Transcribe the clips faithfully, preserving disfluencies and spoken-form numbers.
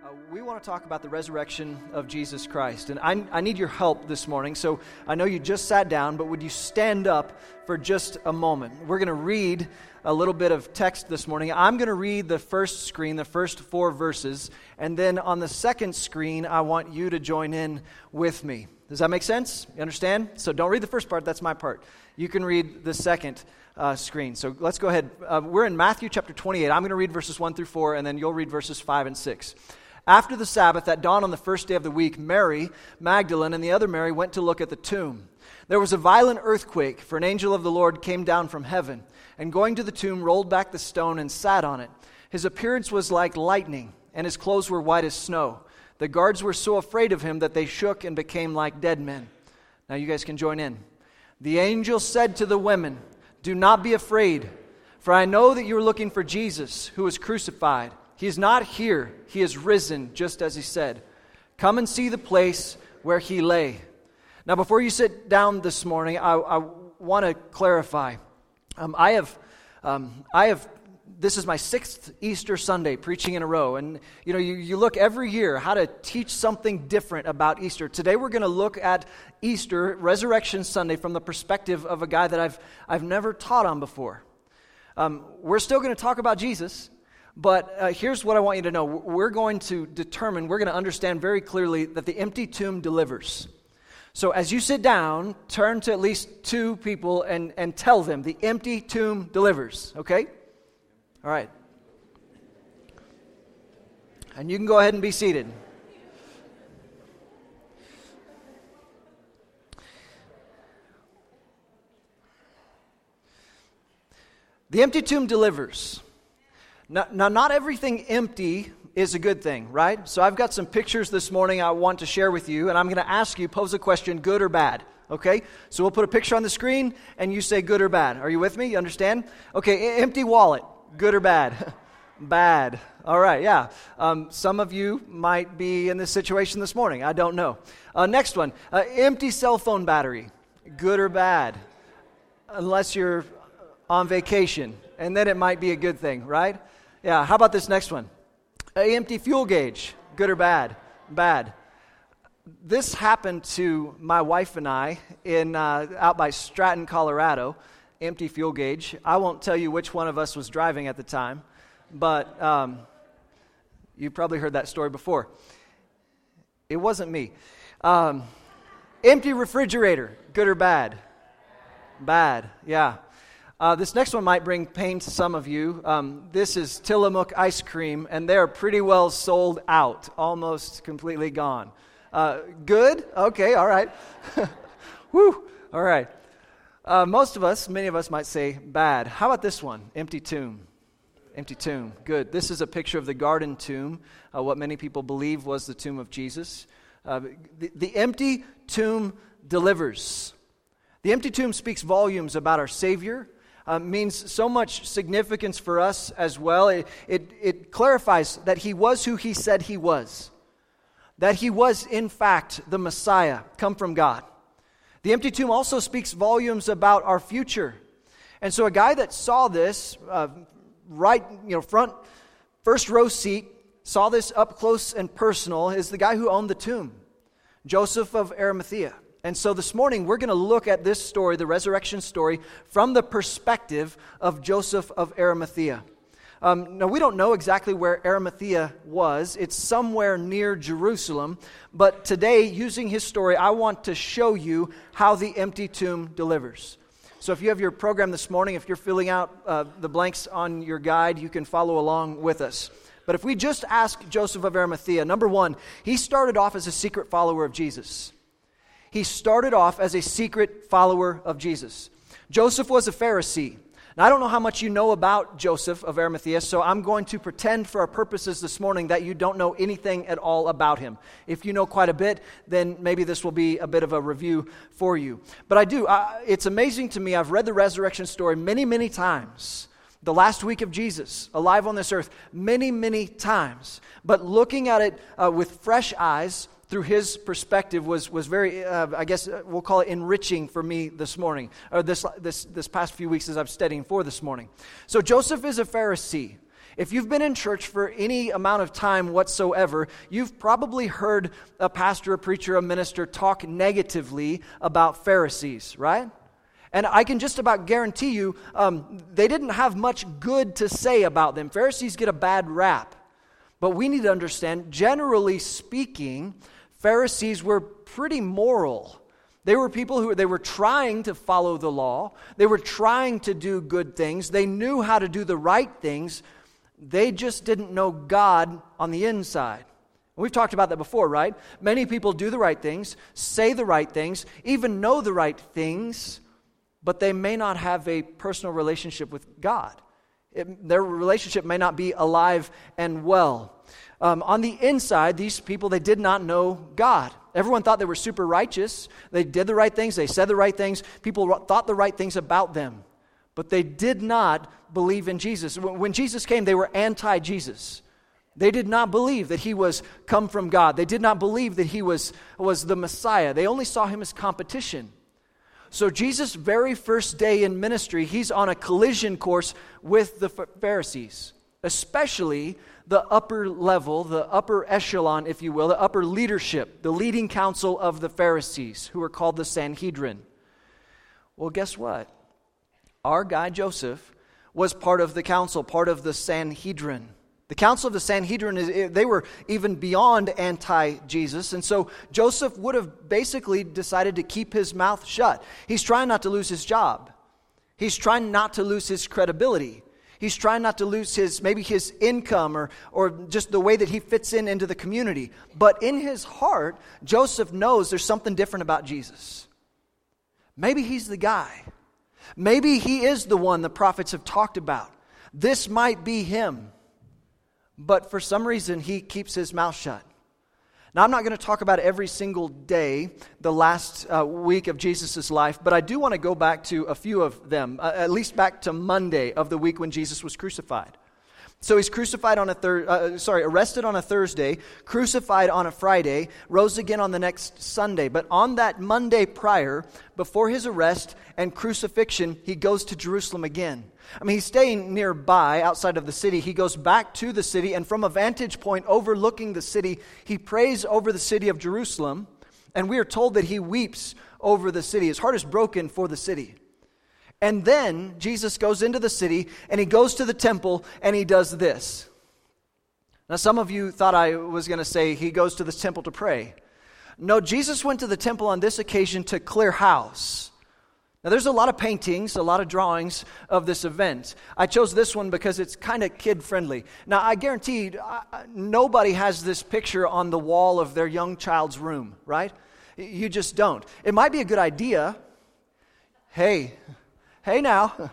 Uh, we want to talk about the resurrection of Jesus Christ. And I, I need your help this morning. So I know you just sat down, but would you stand up for just a moment? We're going to read a little bit of text this morning. I'm going to read the first screen, the first four verses. And then on the second screen, I want you to join in with me. Does that make sense? You understand? So don't read the first part. That's my part. You can read the second uh, screen. So let's go ahead. Uh, we're in Matthew chapter twenty-eight. I'm going to read verses one through four, and then you'll read verses five and six. After the Sabbath, at dawn on the first day of the week, Mary Magdalene and the other Mary went to look at the tomb. There was a violent earthquake, for an angel of the Lord came down from heaven, and going to the tomb, rolled back the stone and sat on it. His appearance was like lightning, and his clothes were white as snow. The guards were so afraid of him that they shook and became like dead men. Now you guys can join in. The angel said to the women, "Do not be afraid, for I know that you are looking for Jesus, who was crucified. He is not here. He is risen, just as he said. Come and see the place where he lay." Now, before you sit down this morning, I, I want to clarify. Um, I have, um, I have. This is my sixth Easter Sunday preaching in a row, and you know, you, you look every year how to teach something different about Easter. Today, we're going to look at Easter, Resurrection Sunday, from the perspective of a guy that I've I've never taught on before. Um, we're still going to talk about Jesus. But uh, here's what I want you to know. We're going to determine, we're going to understand very clearly that the empty tomb delivers. So as you sit down, turn to at least two people and, and tell them the empty tomb delivers, okay? All right. And you can go ahead and be seated. The empty tomb delivers. Now, now, not everything empty is a good thing, right? So I've got some pictures this morning I want to share with you, and I'm going to ask you, pose a question, good or bad, okay? So we'll put a picture on the screen, and you say good or bad. Are you with me? You understand? Okay, empty wallet, good or bad? Bad. All right, yeah. Um, some of you might be in this situation this morning. I don't know. Uh, next one, uh, empty cell phone battery, good or bad? Unless you're on vacation, and then it might be a good thing, right? Yeah, how about this next one? An empty fuel gauge, good or bad? Bad. This happened to my wife and I in uh, out by Stratton, Colorado, empty fuel gauge. I won't tell you which one of us was driving at the time, but um, you've probably heard that story before. It wasn't me. Um, empty refrigerator, good or bad? Bad, yeah. Uh, this next one might bring pain to some of you. Um, this is Tillamook ice cream, and they're pretty well sold out, almost completely gone. Uh, good? Okay, all right. Woo, all right. Uh, most of us, many of us might say bad. How about this one? Empty tomb. Empty tomb. Good. This is a picture of the garden tomb, uh, what many people believe was the tomb of Jesus. Uh, the, the empty tomb delivers. The empty tomb speaks volumes about our Savior. Uh, means so much significance for us as well. It, it, it clarifies that he was who he said he was. That he was, in fact, the Messiah, come from God. The empty tomb also speaks volumes about our future. And so a guy that saw this, uh, right, you know, front, first row seat, saw this up close and personal, is the guy who owned the tomb, Joseph of Arimathea. And so this morning, we're going to look at this story, the resurrection story, from the perspective of Joseph of Arimathea. Um, now, we don't know exactly where Arimathea was. It's somewhere near Jerusalem. But today, using his story, I want to show you how the empty tomb delivers. So if you have your program this morning, if you're filling out uh, the blanks on your guide, you can follow along with us. But if we just ask Joseph of Arimathea, number one, he started off as a secret follower of Jesus. He started off as a secret follower of Jesus. Joseph was a Pharisee. Now, I don't know how much you know about Joseph of Arimathea, so I'm going to pretend for our purposes this morning that you don't know anything at all about him. If you know quite a bit, then maybe this will be a bit of a review for you. But I do. I, it's amazing to me. I've read the resurrection story many, many times. The last week of Jesus, alive on this earth, many, many times. But looking at it uh, with fresh eyes, through his perspective was was very, uh, I guess we'll call it enriching for me this morning, or this this this past few weeks as I'm studying for this morning. So Joseph is a Pharisee. If you've been in church for any amount of time whatsoever, you've probably heard a pastor, a preacher, a minister talk negatively about Pharisees, right? And I can just about guarantee you, um, they didn't have much good to say about them. Pharisees get a bad rap. But we need to understand, generally speaking, Pharisees were pretty moral. They were people who they were trying to follow the law. They were trying to do good things. They knew how to do the right things. They just didn't know God on the inside. We've talked about that before, right? Many people do the right things, say the right things, even know the right things, but they may not have a personal relationship with God. It, their relationship may not be alive and well. Um, on the inside, these people, they did not know God. Everyone thought they were super righteous. They did the right things. They said the right things. People thought the right things about them. But they did not believe in Jesus. When Jesus came, they were anti-Jesus. They did not believe that he was come from God. They did not believe that he was, was the Messiah. They only saw him as competition. So Jesus' very first day in ministry, he's on a collision course with the Pharisees, especially the upper level, the upper echelon, if you will, the upper leadership, the leading council of the Pharisees, who are called the Sanhedrin. Well, guess what? Our guy Joseph was part of the council, part of the Sanhedrin. The council of the Sanhedrin, they were even beyond anti-Jesus, and so Joseph would have basically decided to keep his mouth shut. He's trying not to lose his job. He's trying not to lose his credibility. He's trying not to lose his, maybe his income or, or just the way that he fits in into the community. But in his heart, Joseph knows there's something different about Jesus. Maybe he's the guy. Maybe he is the one the prophets have talked about. This might be him. But for some reason, he keeps his mouth shut. Now, I'm not going to talk about every single day, the last uh, week of Jesus' life, but I do want to go back to a few of them, uh, at least back to Monday of the week when Jesus was crucified. So he's crucified on a thir- uh, sorry, arrested on a Thursday, crucified on a Friday, rose again on the next Sunday. But on that Monday prior, before his arrest and crucifixion, he goes to Jerusalem again. I mean, he's staying nearby, outside of the city. He goes back to the city, and from a vantage point overlooking the city, he prays over the city of Jerusalem, and we are told that he weeps over the city. His heart is broken for the city. And then Jesus goes into the city, and he goes to the temple, and he does this. Now, some of you thought I was going to say he goes to the temple to pray. No, Jesus went to the temple on this occasion to clear house. Now, there's a lot of paintings, a lot of drawings of this event. I chose this one because it's kind of kid-friendly. Now, I guarantee you, nobody has this picture on the wall of their young child's room, right? You just don't. It might be a good idea. Hey, hey now,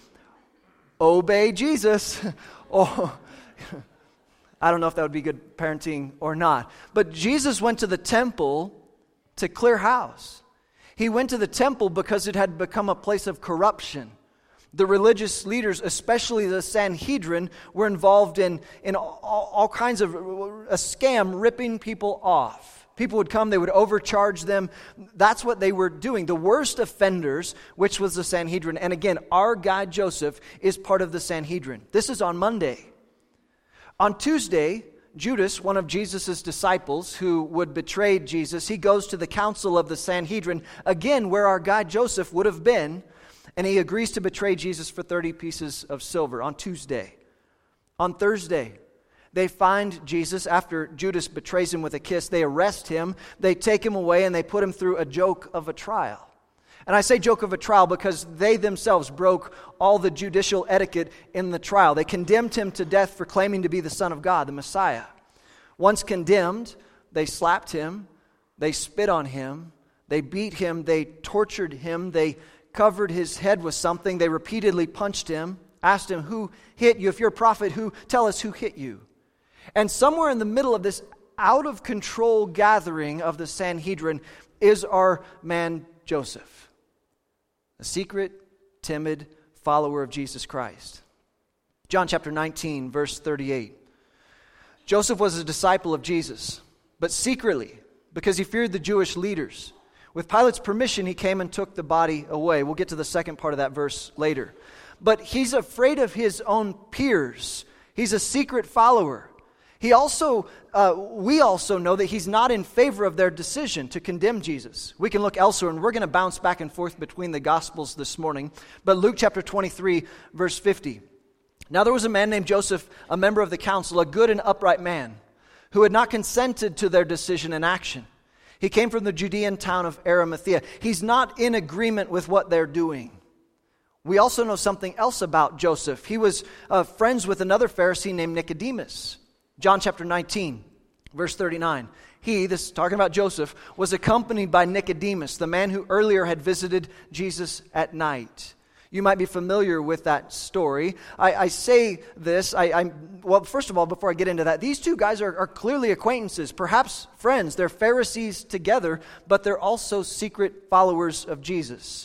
obey Jesus. Oh, I don't know if that would be good parenting or not. But Jesus went to the temple to clear house. He went to the temple because it had become a place of corruption. The religious leaders, especially the Sanhedrin, were involved in, in all, all kinds of a scam, ripping people off. People would come, they would overcharge them. That's what they were doing. The worst offenders, which was the Sanhedrin. And again, our guy Joseph is part of the Sanhedrin. This is on Monday. On Tuesday, Judas, one of Jesus' disciples who would betray Jesus, he goes to the council of the Sanhedrin, again, where our guy Joseph would have been, and he agrees to betray Jesus for thirty pieces of silver on Tuesday. On Thursday, they find Jesus after Judas betrays him with a kiss. They arrest him, they take him away, and they put him through a joke of a trial. And I say joke of a trial because they themselves broke all the judicial etiquette in the trial. They condemned him to death for claiming to be the Son of God, the Messiah. Once condemned, they slapped him, they spit on him, they beat him, they tortured him, they covered his head with something, they repeatedly punched him, asked him, "Who hit you? If you're a prophet, who tell us who hit you?" And somewhere in the middle of this out-of-control gathering of the Sanhedrin is our man Joseph. A secret, timid follower of Jesus Christ. John chapter nineteen, verse thirty-eight. Joseph was a disciple of Jesus, but secretly, because he feared the Jewish leaders. With Pilate's permission, he came and took the body away. We'll get to the second part of that verse later. But he's afraid of his own peers. He's a secret follower. He also, uh, we also know that he's not in favor of their decision to condemn Jesus. We can look elsewhere, and we're going to bounce back and forth between the Gospels this morning. But Luke chapter twenty-three, verse fifty. Now there was a man named Joseph, a member of the council, a good and upright man, who had not consented to their decision and action. He came from the Judean town of Arimathea. He's not in agreement with what they're doing. We also know something else about Joseph. He was uh, friends with another Pharisee named Nicodemus. John chapter nineteen, verse thirty-nine. He, this is talking about Joseph, was accompanied by Nicodemus, the man who earlier had visited Jesus at night. You might be familiar with that story. I, I say this, I, I'm, well, first of all, before I get into that, these two guys are, are clearly acquaintances, perhaps friends. They're Pharisees together, but they're also secret followers of Jesus.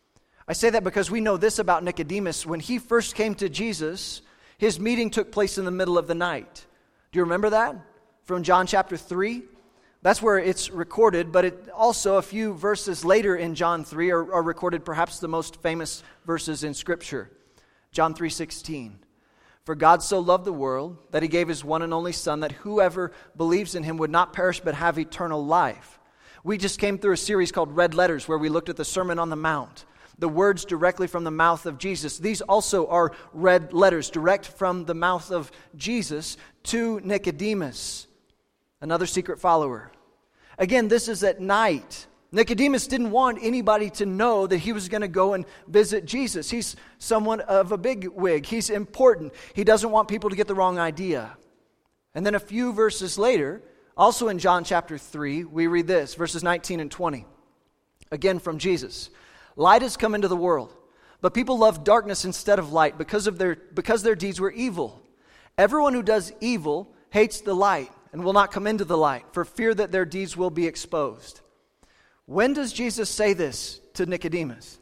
I say that because we know this about Nicodemus. When he first came to Jesus, his meeting took place in the middle of the night. Do you remember that? From John chapter three? That's where it's recorded, but it also a few verses later in John three are, are recorded, perhaps the most famous verses in Scripture. John three sixteen. For God so loved the world that he gave his one and only Son, that whoever believes in him would not perish but have eternal life. We just came through a series called Red Letters where we looked at the Sermon on the Mount. The words directly from the mouth of Jesus. These also are red letters, direct from the mouth of Jesus to Nicodemus, another secret follower. Again, this is at night. Nicodemus didn't want anybody to know that he was going to go and visit Jesus. He's someone of a big wig. He's important. He doesn't want people to get the wrong idea. And then a few verses later, also in John chapter three, we read this, verses nineteen and twenty. Again from Jesus. Light has come into the world, but people love darkness instead of light because of their because their deeds were evil. Everyone who does evil hates the light and will not come into the light for fear that their deeds will be exposed. When does Jesus say this to Nicodemus?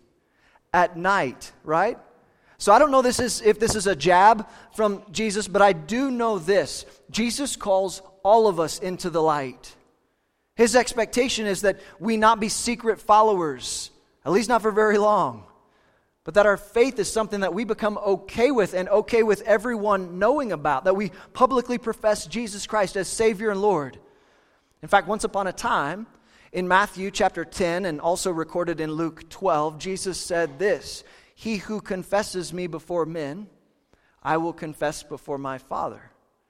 At night, right? So I don't know this is if this is a jab from Jesus, but I do know this. Jesus calls all of us into the light. His expectation is that we not be secret followers, at least not for very long. But that our faith is something that we become okay with and okay with everyone knowing about. That we publicly profess Jesus Christ as Savior and Lord. In fact, once upon a time, in Matthew chapter ten and also recorded in Luke twelve, Jesus said this, "He who confesses me before men, I will confess before my Father."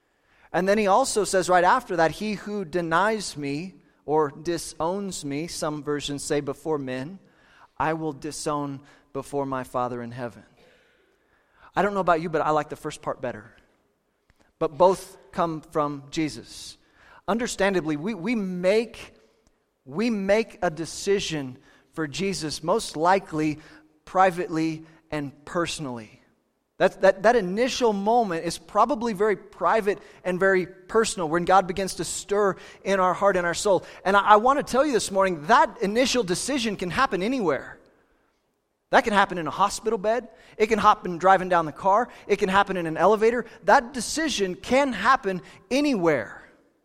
And then he also says right after that, "He who denies me or disowns me," some versions say before men, "I will disown before my Father in heaven." I don't know about you, but I like the first part better. But both come from Jesus. Understandably, we, we make we make a decision for Jesus most likely privately and personally. That, that, that initial moment is probably very private and very personal when God begins to stir in our heart and our soul. And I, I want to tell you this morning, that initial decision can happen anywhere. That can happen in a hospital bed. It can happen driving down the car. It can happen in an elevator. That decision can happen anywhere.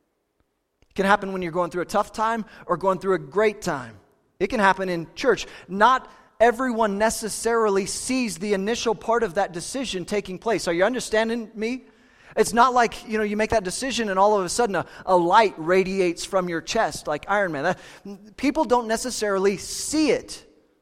It can happen when you're going through a tough time or going through a great time. It can happen in church. Not everyone necessarily sees the initial part of that decision taking place. Are you understanding me? It's not like, you know, you make that decision and all of a sudden a, a light radiates from your chest like Iron Man. That, people don't necessarily see it.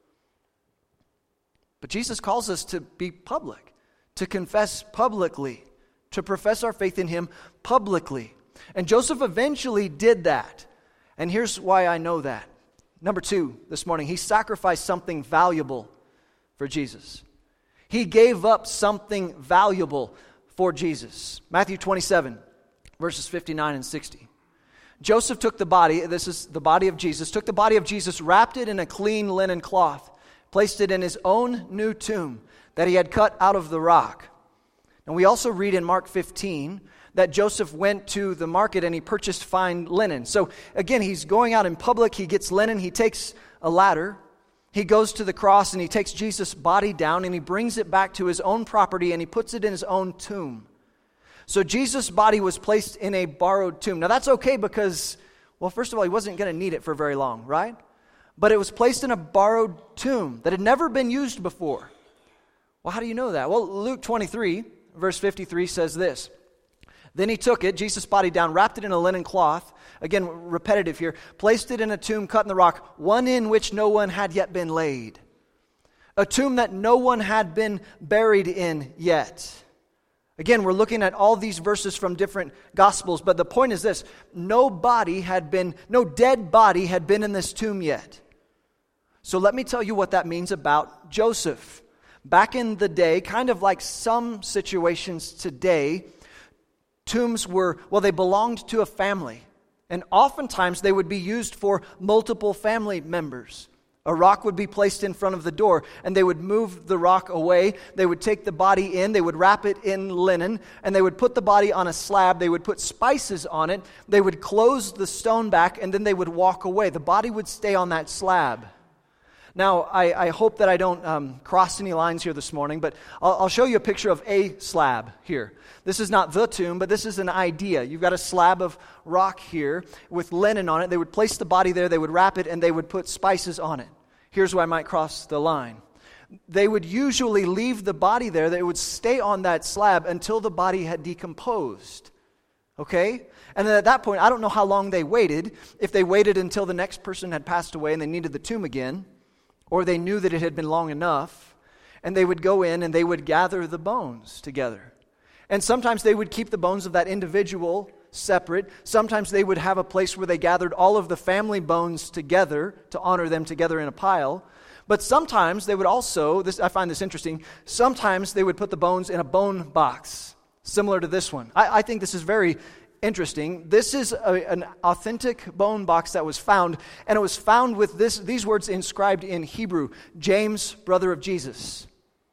But Jesus calls us to be public, to confess publicly, to profess our faith in Him publicly. And Joseph eventually did that. And here's why I know that. Number two, this morning, he sacrificed something valuable for Jesus. He gave up something valuable for Jesus. Matthew twenty-seven, verses fifty-nine and sixty. Joseph took the body, this is the body of Jesus, took the body of Jesus, wrapped it in a clean linen cloth, placed it in his own new tomb that he had cut out of the rock. And we also read in Mark fifteen that Joseph went to the market and he purchased fine linen. So again, he's going out in public, he gets linen, he takes a ladder, he goes to the cross and he takes Jesus' body down and he brings it back to his own property and he puts it in his own tomb. So Jesus' body was placed in a borrowed tomb. Now that's okay because, well, first of all, he wasn't going to need it for very long, right? But it was placed in a borrowed tomb that had never been used before. Well, how do you know that? Well, Luke twenty-three, verse fifty-three says this. Then he took it, Jesus' body down, wrapped it in a linen cloth, again, repetitive here, placed it in a tomb cut in the rock, one in which no one had yet been laid. A tomb that no one had been buried in yet. Again, we're looking at all these verses from different Gospels, but the point is this: no body had been, no dead body had been in this tomb yet. So let me tell you what that means about Joseph. Back in the day, kind of like some situations today, tombs were, well, they belonged to a family. And oftentimes they would be used for multiple family members. A rock would be placed in front of the door, and they would move the rock away. They would take the body in, they would wrap it in linen, and they would put the body on a slab. They would put spices on it. They would close the stone back, and then they would walk away. The body would stay on that slab. Now, I, I hope that I don't um, cross any lines here this morning, but I'll, I'll show you a picture of a slab here. This is not the tomb, but this is an idea. You've got a slab of rock here with linen on it. They would place the body there, they would wrap it, and they would put spices on it. Here's where I might cross the line. They would usually leave the body there. They would stay on that slab until the body had decomposed. Okay? And then at that point, I don't know how long they waited. If they waited until the next person had passed away and they needed the tomb again, or they knew that it had been long enough, and they would go in and they would gather the bones together. And sometimes they would keep the bones of that individual separate. Sometimes they would have a place where they gathered all of the family bones together to honor them together in a pile. But sometimes they would also, this I find this interesting, sometimes they would put the bones in a bone box, similar to this one. I, I think this is very interesting. This is a, an authentic bone box that was found, and it was found with this these words inscribed in Hebrew: James, brother of Jesus.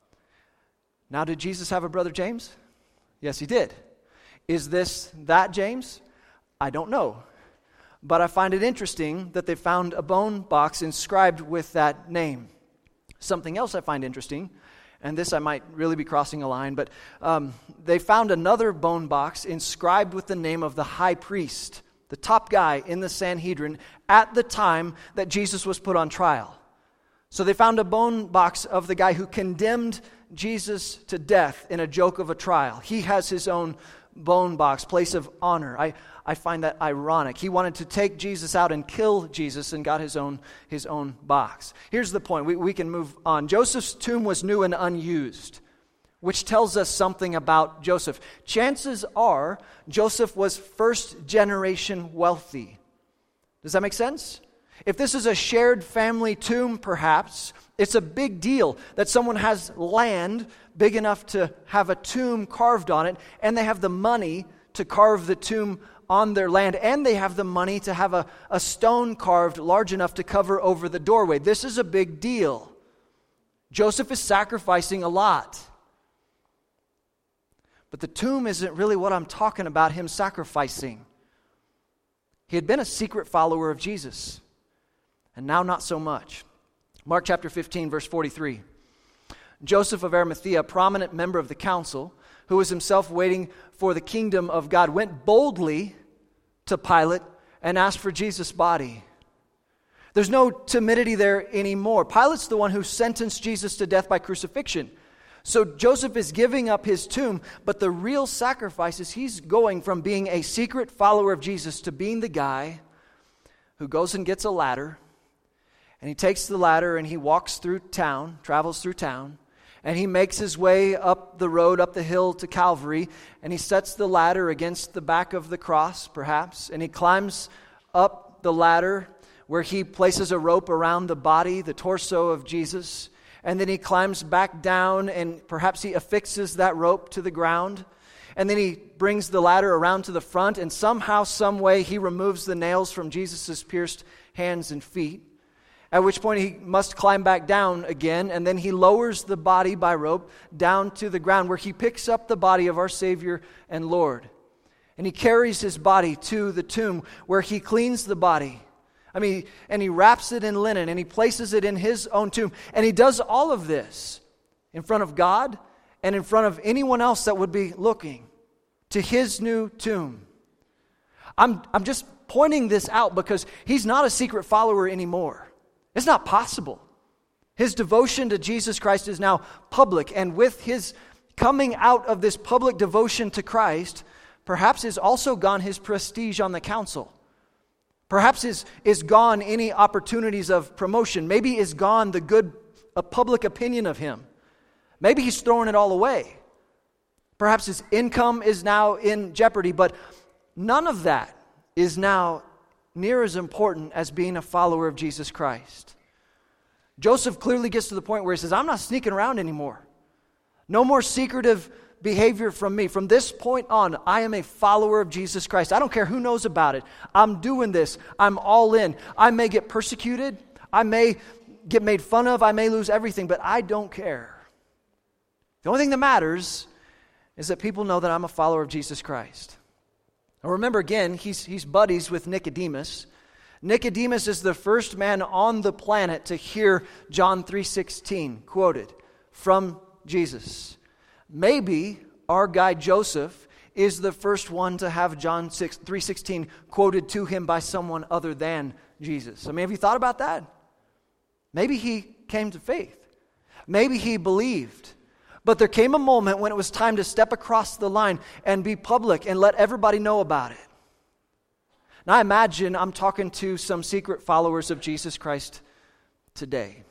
Now, did Jesus have a brother James? Yes, he did. Is this that James? I don't know. But I find it interesting that they found a bone box inscribed with that name. Something else I find interesting, and this I might really be crossing a line, but um, they found another bone box inscribed with the name of the high priest, the top guy in the Sanhedrin at the time that Jesus was put on trial. So they found a bone box of the guy who condemned Jesus to death in a joke of a trial. He has his own bone box, place of honor. I, I find that ironic. He wanted to take Jesus out and kill Jesus and got his own his own box. Here's the point. We, we can move on. Joseph's tomb was new and unused, which tells us something about Joseph. Chances are Joseph was first generation wealthy. Does that make sense? If this is a shared family tomb, perhaps, it's a big deal that someone has land big enough to have a tomb carved on it, and they have the money to carve the tomb on their land, and they have the money to have a, a stone carved large enough to cover over the doorway. This is a big deal. Joseph is sacrificing a lot. But the tomb isn't really what I'm talking about, him sacrificing. He had been a secret follower of Jesus, and now not so much. Mark chapter fifteen, verse forty-three. Joseph of Arimathea, a prominent member of the council, who was himself waiting for the kingdom of God, went boldly to Pilate and asked for Jesus' body. There's no timidity there anymore. Pilate's the one who sentenced Jesus to death by crucifixion. So Joseph is giving up his tomb, but the real sacrifice is he's going from being a secret follower of Jesus to being the guy who goes and gets a ladder, and he takes the ladder and he walks through town, travels through town, and he makes his way up the road, up the hill to Calvary, and he sets the ladder against the back of the cross, perhaps, and he climbs up the ladder where he places a rope around the body, the torso of Jesus, and then he climbs back down and perhaps he affixes that rope to the ground, and then he brings the ladder around to the front, and somehow, some way, he removes the nails from Jesus' pierced hands and feet. At which point he must climb back down again, and then he lowers the body by rope down to the ground where he picks up the body of our Savior and Lord. And he carries his body to the tomb where he cleans the body. I mean, and he wraps it in linen and he places it in his own tomb. And he does all of this in front of God and in front of anyone else that would be looking to his new tomb. I'm, I'm just pointing this out because he's not a secret follower anymore. It's not possible. His devotion to Jesus Christ is now public, and with his coming out of this public devotion to Christ, perhaps is also gone his prestige on the council. Perhaps is, is gone any opportunities of promotion. Maybe is gone the good uh, public opinion of him. Maybe he's throwing it all away. Perhaps his income is now in jeopardy, but none of that is now near as important as being a follower of Jesus Christ. Joseph clearly gets to the point where he says, I'm not sneaking around anymore. No more secretive behavior from me. From this point on, I am a follower of Jesus Christ. I don't care who knows about it. I'm doing this. I'm all in. I may get persecuted. I may get made fun of. I may lose everything, but I don't care. The only thing that matters is that people know that I'm a follower of Jesus Christ. Now remember again, he's, he's buddies with Nicodemus. Nicodemus is the first man on the planet to hear John three sixteen quoted from Jesus. Maybe our guy Joseph is the first one to have John three sixteen quoted to him by someone other than Jesus. I mean, have you thought about that? Maybe he came to faith. Maybe he believed. But there came a moment when it was time to step across the line and be public and let everybody know about it. Now I imagine I'm talking to some secret followers of Jesus Christ today.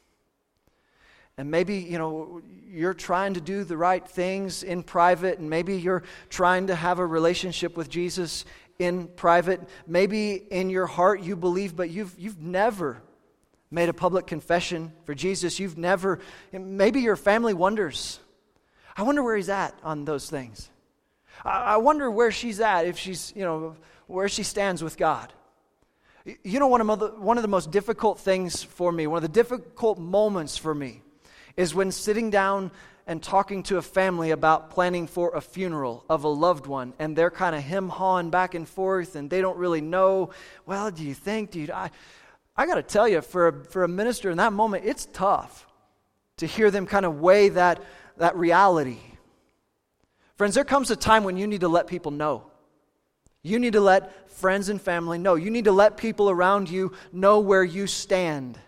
And maybe, you know, you're trying to do the right things in private, and maybe you're trying to have a relationship with Jesus in private. Maybe in your heart you believe, but you've you've never made a public confession for Jesus. You've never, maybe your family wonders, I wonder where he's at on those things. I, I wonder where she's at, if she's, you know, where she stands with God. You know, one of the, one of the most difficult things for me, one of the difficult moments for me, is when sitting down and talking to a family about planning for a funeral of a loved one, and they're kind of hem-hawing back and forth, and they don't really know, well, do you think, do you, I, I got to tell you, for a, for a minister in that moment, it's tough to hear them kind of weigh that, that reality. Friends, there comes a time when you need to let people know. You need to let friends and family know. You need to let people around you know where you stand.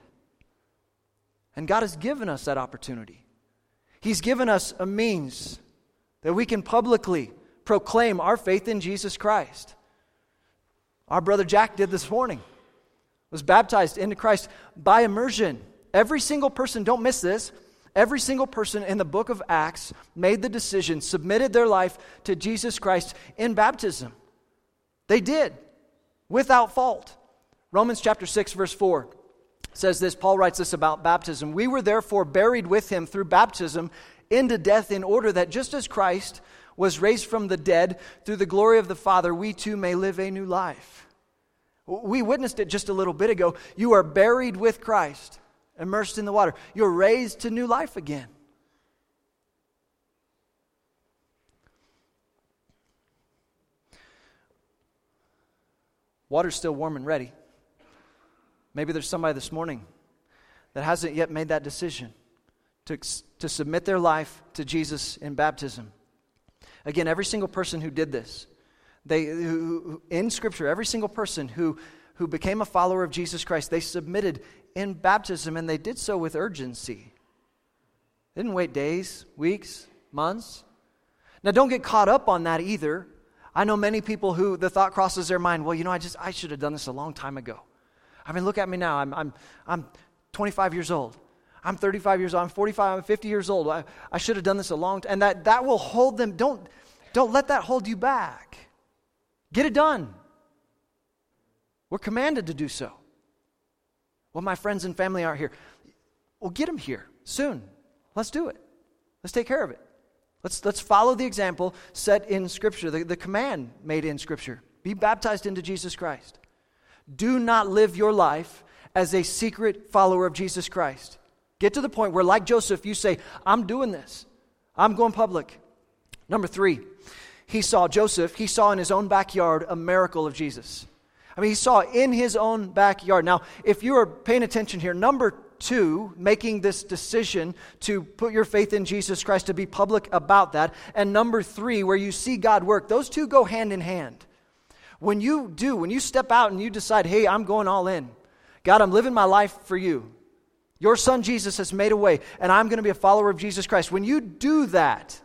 And God has given us that opportunity. He's given us a means that we can publicly proclaim our faith in Jesus Christ. Our brother Jack did this morning. Was baptized into Christ by immersion. Every single person, don't miss this, every single person in the book of Acts made the decision, submitted their life to Jesus Christ in baptism. They did, without fault. Romans chapter six, verse four says this, Paul writes this about baptism. We were therefore buried with him through baptism into death, in order that just as Christ was raised from the dead through the glory of the Father, we too may live a new life. We witnessed it just a little bit ago. You are buried with Christ, immersed in the water. You're raised to new life again. Water's still warm and ready. Maybe there's somebody this morning that hasn't yet made that decision to, to submit their life to Jesus in baptism. Again, every single person who did this, They, who, in Scripture, every single person who, who became a follower of Jesus Christ, they submitted in baptism, and they did so with urgency. They didn't wait days, weeks, months. Now, don't get caught up on that either. I know many people who the thought crosses their mind, well, you know, I just I should have done this a long time ago. I mean, look at me now. I'm I'm I'm twenty-five years old. I'm thirty-five years old. I'm forty-five. I'm fifty years old. I, I should have done this a long time. And that, that will hold them. Don't don't let that hold you back. Get it done. We're commanded to do so. Well, my friends and family aren't here. Well, get them here soon. Let's do it. Let's take care of it. Let's let's follow the example set in Scripture, the, the command made in Scripture. Be baptized into Jesus Christ. Do not live your life as a secret follower of Jesus Christ. Get to the point where, like Joseph, you say, I'm doing this. I'm going public. Number three, he saw, Joseph, he saw in his own backyard a miracle of Jesus. I mean, he saw in his own backyard. Now, if you are paying attention here, number two, making this decision to put your faith in Jesus Christ, to be public about that, and number three, where you see God work, those two go hand in hand. When you do, when you step out and you decide, hey, I'm going all in. God, I'm living my life for you. Your son Jesus has made a way, and I'm going to be a follower of Jesus Christ. When you do that,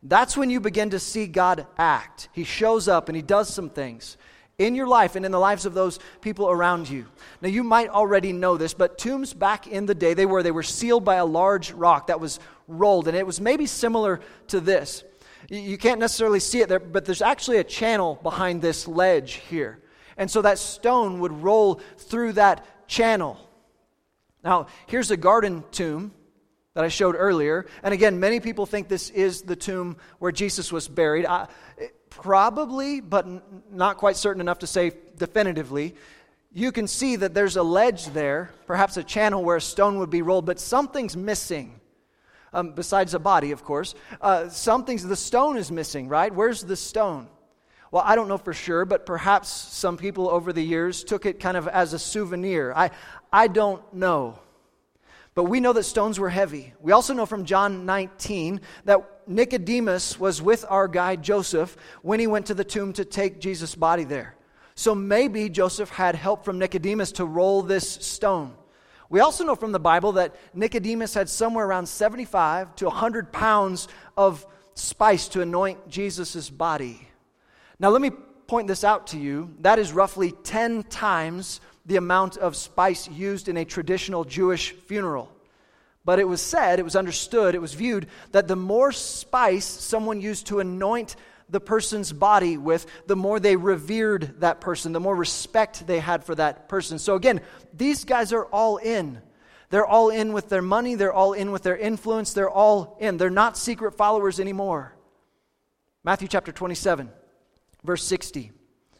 That's when you begin to see God act. He shows up and He does some things in your life and in the lives of those people around you. Now, you might already know this, but tombs back in the day, they were, they were sealed by a large rock that was rolled, and it was maybe similar to this. You, you can't necessarily see it there, but there's actually a channel behind this ledge here. And so that stone would roll through that channel. Now, here's a garden tomb that I showed earlier. And again, many people think this is the tomb where Jesus was buried. I, probably, but n- not quite certain enough to say definitively. You can see that there's a ledge there, perhaps a channel where a stone would be rolled, but something's missing. Um, besides a body, of course. Uh, something's, the stone is missing, right? Where's the stone? Well, I don't know for sure, but perhaps some people over the years took it kind of as a souvenir. I, I don't know. But we know that stones were heavy. We also know from John nineteen that Nicodemus was with our guide Joseph when he went to the tomb to take Jesus' body there. So maybe Joseph had help from Nicodemus to roll this stone. We also know from the Bible that Nicodemus had somewhere around seventy-five to one hundred pounds of spice to anoint Jesus' body. Now let me point this out to you. That is roughly ten times the amount of spice used in a traditional Jewish funeral. But it was said, it was understood, it was viewed that the more spice someone used to anoint the person's body with, the more they revered that person, the more respect they had for that person. So again, these guys are all in. They're all in with their money, they're all in with their influence, they're all in. They're not secret followers anymore. Matthew chapter twenty-seven, verse sixty.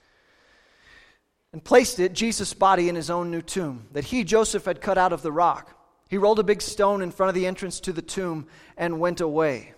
And placed it, Jesus' body, in his own new tomb that he, Joseph, had cut out of the rock. He rolled a big stone in front of the entrance to the tomb and went away.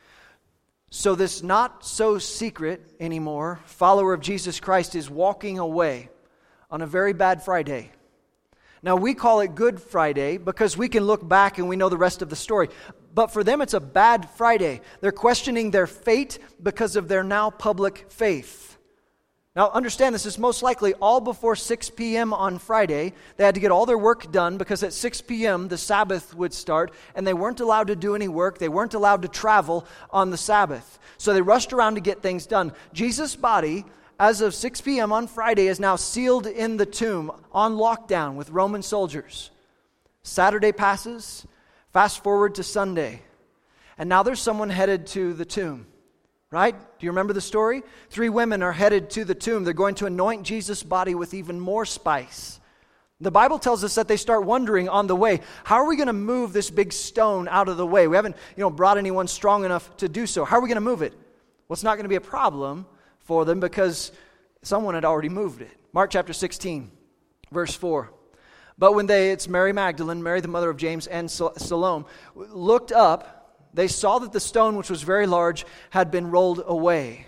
So this not so secret anymore follower of Jesus Christ is walking away on a very bad Friday. Now we call it Good Friday because we can look back and we know the rest of the story. But for them it's a bad Friday. They're questioning their fate because of their now public faith. Now understand, this is most likely all before six p.m. on Friday. They had to get all their work done because at six p.m. the Sabbath would start, and they weren't allowed to do any work. They weren't allowed to travel on the Sabbath. So they rushed around to get things done. Jesus' body, as of six p.m. on Friday, is now sealed in the tomb on lockdown with Roman soldiers. Saturday passes, fast forward to Sunday, and now there's someone headed to the tomb. Right? Do you remember the story? Three women are headed to the tomb. They're going to anoint Jesus' body with even more spice. The Bible tells us that they start wondering on the way, how are we going to move this big stone out of the way? We haven't, you know, brought anyone strong enough to do so. How are we going to move it? Well, it's not going to be a problem for them because someone had already moved it. Mark chapter sixteen, verse four. But when they, it's Mary Magdalene, Mary the mother of James, and Salome, looked up, they saw that the stone, which was very large, had been rolled away.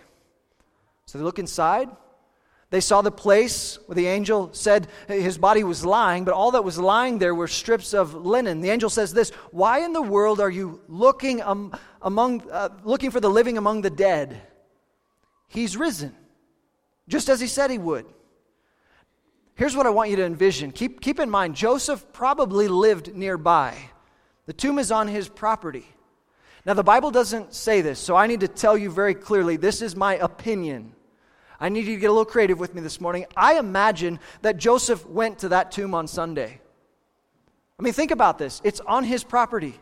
So they look inside. They saw the place where the angel said his body was lying, but all that was lying there were strips of linen. The angel says this, "Why in the world are you looking um, among, uh, looking for the living among the dead? He's risen, just as he said he would." Here's what I want you to envision. Keep, keep in mind, Joseph probably lived nearby. The tomb is on his property. Now, the Bible doesn't say this, so I need to tell you very clearly, this is my opinion. I need you to get a little creative with me this morning. I imagine that Joseph went to that tomb on Sunday. I mean, think about this. It's on his property.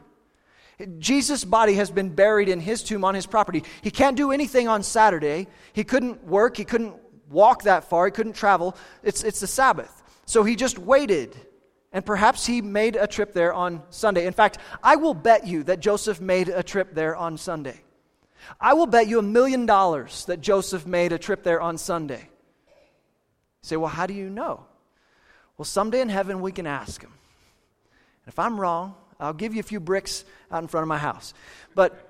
Jesus' body has been buried in his tomb on his property. He can't do anything on Saturday. He couldn't work. He couldn't walk that far. He couldn't travel. It's, it's the Sabbath. So he just waited. And perhaps he made a trip there on Sunday. In fact, I will bet you that Joseph made a trip there on Sunday. I will bet you a million dollars that Joseph made a trip there on Sunday. You say, well, how do you know? Well, someday in heaven we can ask him. And if I'm wrong, I'll give you a few bricks out in front of my house. But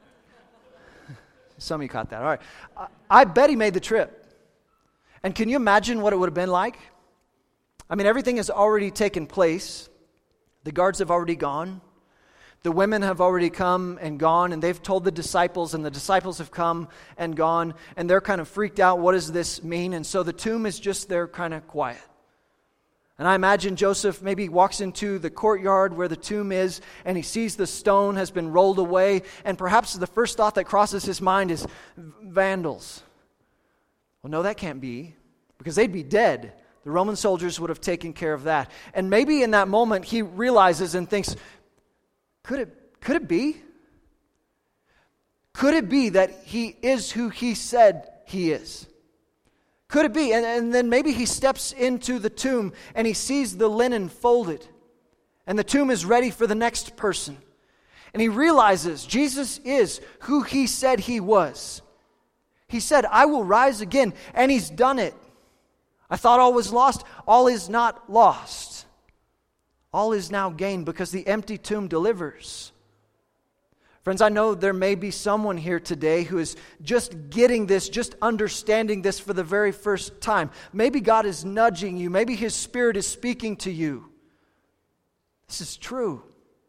some of you caught that. All right. I, I bet he made the trip. And can you imagine what it would have been like? I mean, everything has already taken place. The guards have already gone. The women have already come and gone, and they've told the disciples, and the disciples have come and gone, and they're kind of freaked out. What does this mean? And so the tomb is just there kind of quiet. And I imagine Joseph maybe walks into the courtyard where the tomb is, and he sees the stone has been rolled away, and perhaps the first thought that crosses his mind is vandals. Well, no, that can't be, because they'd be dead. The Roman soldiers would have taken care of that. And maybe in that moment he realizes and thinks, could it, could it be? Could it be that he is who he said he is? Could it be? And, and then maybe he steps into the tomb and he sees the linen folded. And the tomb is ready for the next person. And he realizes Jesus is who he said he was. He said, I will rise again. And he's done it. I thought all was lost. All is not lost. All is now gained because the empty tomb delivers. Friends, I know there may be someone here today who is just getting this, just understanding this for the very first time. Maybe God is nudging you. Maybe His Spirit is speaking to you. This is true.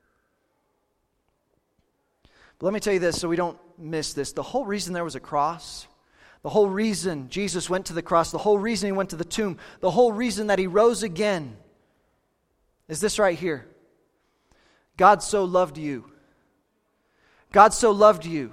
But let me tell you this so we don't miss this. The whole reason there was a cross, the whole reason Jesus went to the cross, the whole reason He went to the tomb, the whole reason that He rose again is this right here. God so loved you. God so loved you.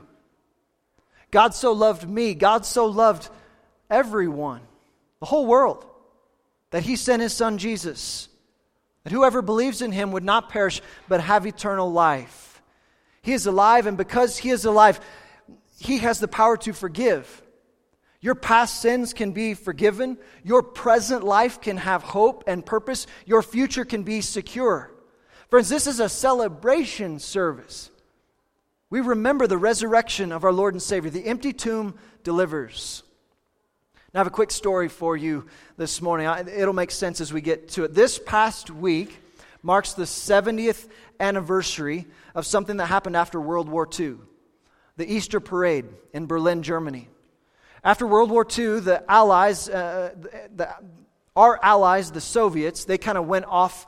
God so loved me. God so loved everyone, the whole world, that He sent His Son Jesus, that whoever believes in Him would not perish but have eternal life. He is alive, and because He is alive, He has the power to forgive. Your past sins can be forgiven. Your present life can have hope and purpose. Your future can be secure. Friends, this is a celebration service. We remember the resurrection of our Lord and Savior. The empty tomb delivers. Now, I have a quick story for you this morning. It'll make sense as we get to it. This past week marks the seventieth anniversary of something that happened after World War Two, the Easter Parade in Berlin, Germany. After World War Two, the Allies, uh, the, our allies, the Soviets, they kind of went off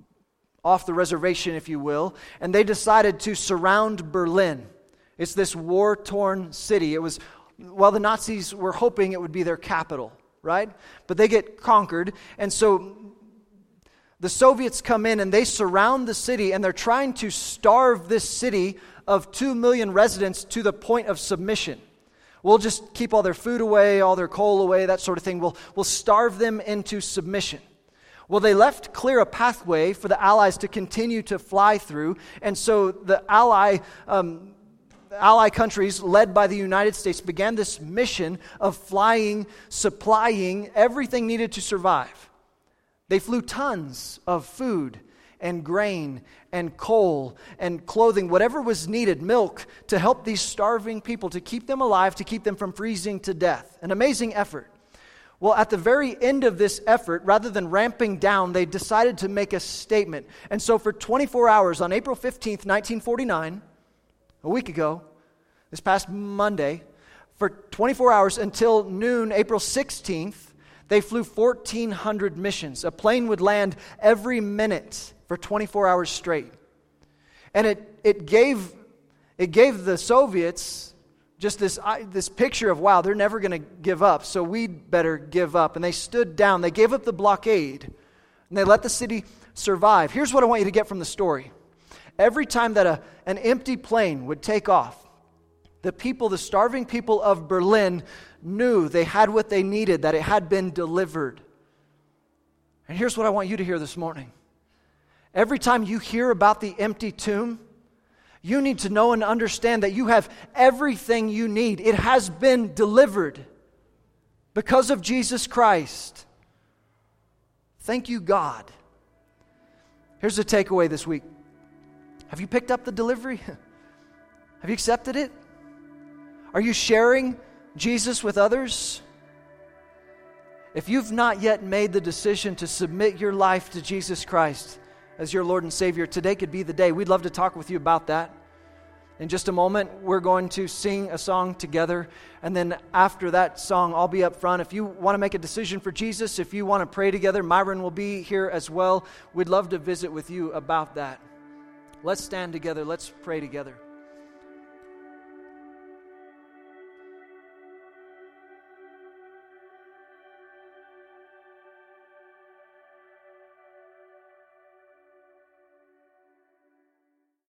off the reservation, if you will, and they decided to surround Berlin. It's this war-torn city. It was, well, the Nazis were hoping it would be their capital, right? But they get conquered, and so the Soviets come in and they surround the city, and they're trying to starve this city of two million residents to the point of submission. We'll just keep all their food away, all their coal away, that sort of thing. We'll, we'll starve them into submission. Well, they left clear a pathway for the Allies to continue to fly through, and so the Ally, um, Ally countries, led by the United States, began this mission of flying, supplying everything needed to survive. They flew tons of food and grain and coal and clothing, whatever was needed, milk, to help these starving people, to keep them alive, to keep them from freezing to death. An amazing effort. Well, at the very end of this effort, rather than ramping down, they decided to make a statement. And so for twenty-four hours, on April fifteenth, nineteen forty-nine, a week ago, this past Monday, for twenty-four hours until noon, April sixteenth, they flew fourteen hundred missions. A plane would land every minute for twenty-four hours straight. And it it gave it gave the Soviets just this, this picture of, wow, they're never going to give up, so we'd better give up. And they stood down. They gave up the blockade, and they let the city survive. Here's what I want you to get from the story. Every time that a, an empty plane would take off, the people, the starving people of Berlin, knew they had what they needed, that it had been delivered. And here's what I want you to hear this morning. Every time you hear about the empty tomb, you need to know and understand that you have everything you need. It has been delivered because of Jesus Christ. Thank you, God. Here's the takeaway this week. Have you picked up the delivery? Have you accepted it? Are you sharing Jesus with others? If you've not yet made the decision to submit your life to Jesus Christ as your Lord and Savior, today could be the day. We'd love to talk with you about that. In just a moment, we're going to sing a song together, and then after that song, I'll be up front. If you want to make a decision for Jesus, if you want to pray together, Myron will be here as well. We'd love to visit with you about that. Let's stand together. Let's pray together.